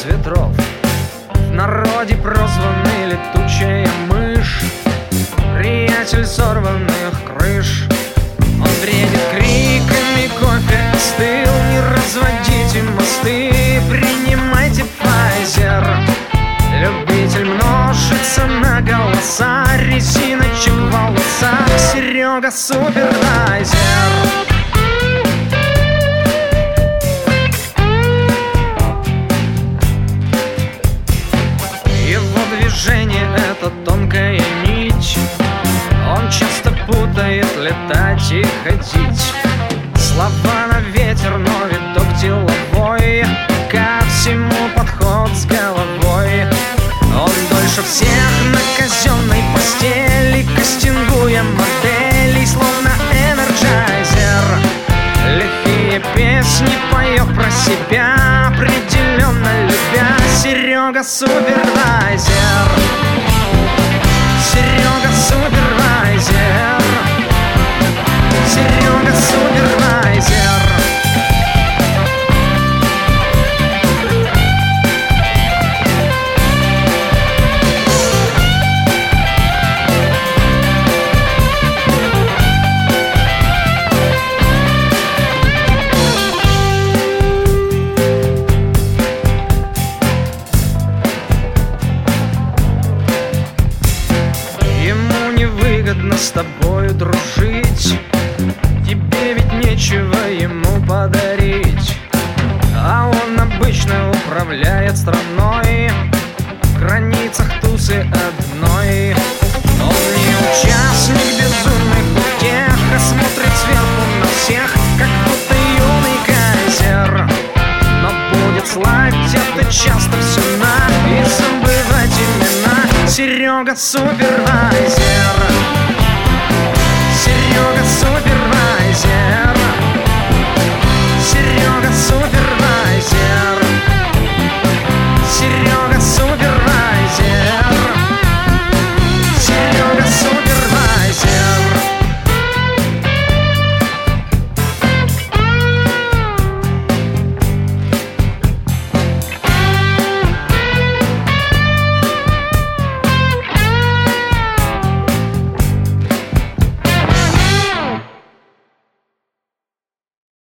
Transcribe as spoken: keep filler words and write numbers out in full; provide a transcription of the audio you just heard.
без ветров, в народе прозванный летучая мышь, приятель сорванных крыш. Он бредит криками, кофе остыл, не разводите мосты, принимайте Pfizer. Любитель множится на голоса, резиночек в волосах, Серега супервайзер. Его движение — это тонкая нить, он часто путает летать и ходить. Слова на ветер, но видок деловой, ко всему подход с головой. Он дольше всех на казенной постели, кастингуя моделей, словно энерджайзер. Лихие песни поет про себя, определенно любя, Серега супервайзер. Серега супервайзер. Серега супервайзер. Невыгодно с тобою дружить, тебе ведь нечего ему подарить. А он обычно управляет страной, в границах тусы одной. Он не участник безумных утех, а смотрит сверху на всех, как будто юный кайзер. Но будет слать это часто все на и забывать имена, Серега супервайзер.